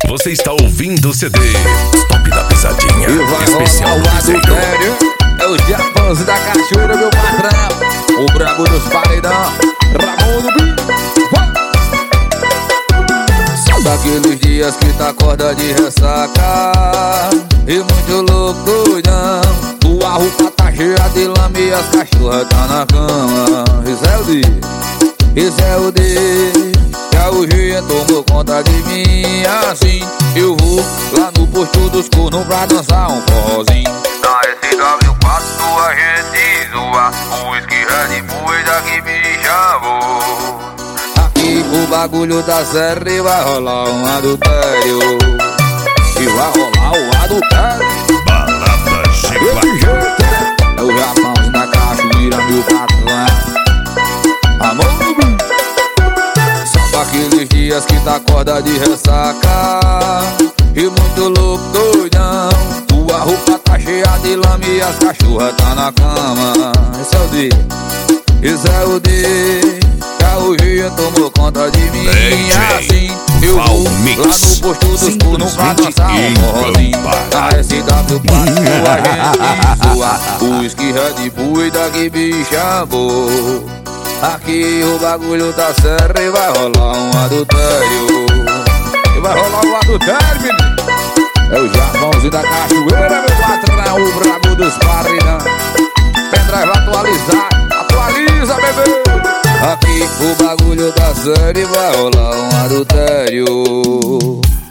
Você está ouvindo o CD Top da Pisadinha. E vai especial rolar o adultério. É o Japãozinho da cachoeira, meu patrão. O brabo dos paredão, Ramon do Bi. São daqueles dias que tá corda de ressaca e muito louco, doidão. Tua roupa tá cheia de lama e as cachorras tá na cama. Isso é o dia, isso é o dia. Já o dia tomou conta de mim. Assim eu vou lá no posto dos cornos pra dançar um forrozinho. Na SW4 a gente zoa, o whisky Red Bull e daqui me chamou. Aqui o bagulho da série vai rolar um adultério. E vai rolar um adultério. Balada Desse G4. jeito é o Japãozinho da cachoeira, meu patrão. Amor, são daqueles dias que tá corda de ressaca e muito louco, doidão. Tua roupa tá cheia de lama e as cachorras tá na cama. Esse é o dia, esse é o dia. Já o dia tomou conta de mim. DJ Assim eu vou Val lá Mix. no posto dos cornos pra dançar um forrozinho. Na SW4 a gente zoa, o whisky Red Bull e daqui me chamou. Aqui o bagulho tá sério e vai rolar um adultério. E vai rolar um adultério, menino. É o Japãozinho da cachoeira, meu patrão, o brabo dos paredão. Pendrive atualizado, atualiza, bebê. Aqui o bagulho tá sério e vai rolar um adultério.